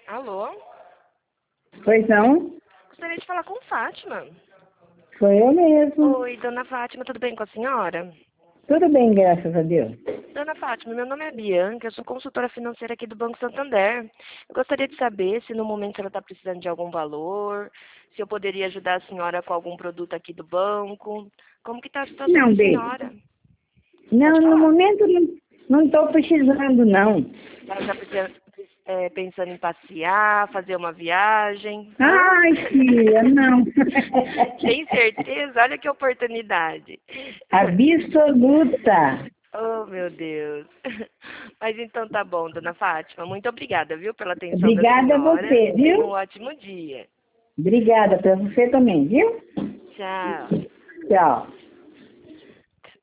Alô? Pois não? Gostaria de falar com Fátima. Foi eu mesmo. Oi, dona Fátima, tudo bem com a senhora? Tudo bem, graças a Deus. Dona Fátima, meu nome é Bianca, eu sou consultora financeira aqui do Banco Santander. Eu gostaria de saber se no momento ela está precisando de algum valor, se eu poderia ajudar a senhora com algum produto aqui do banco. Como que está a situação Não, da Bê. senhora? Não, Pode no falar. momento não estou precisando, não. A senhora está pensando em passear, fazer uma viagem? Hã? Ai, filha, não. Tem certeza? Olha que oportunidade. Absoluta. Oh, meu Deus. Mas então tá bom, dona Fátima. Muito obrigada, viu, pela atenção da Obrigada a senhora. você, Tenha um viu? ótimo dia. Obrigada para você também, viu? Tchau. Tchau.